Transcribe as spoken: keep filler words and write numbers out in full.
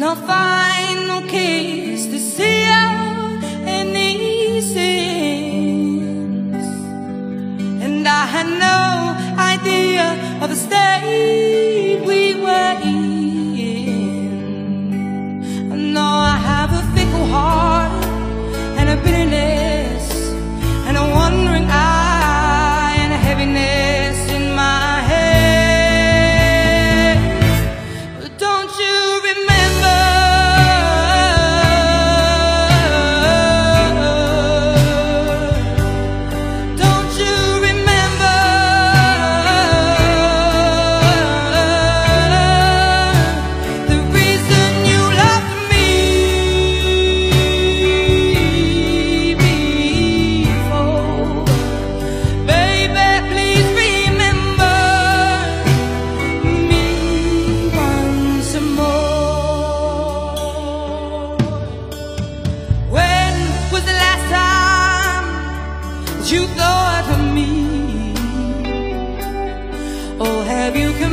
no final kiss to seal any sins. And I had no idea of the state we were in. I know I have a fickle heart and a bitterness and a wandering eye and a heaviness in my head. But don't you remember? Don't you remember the reason you loved me before? Baby, please remember me once more. When was the last time that you thought of me? Or have you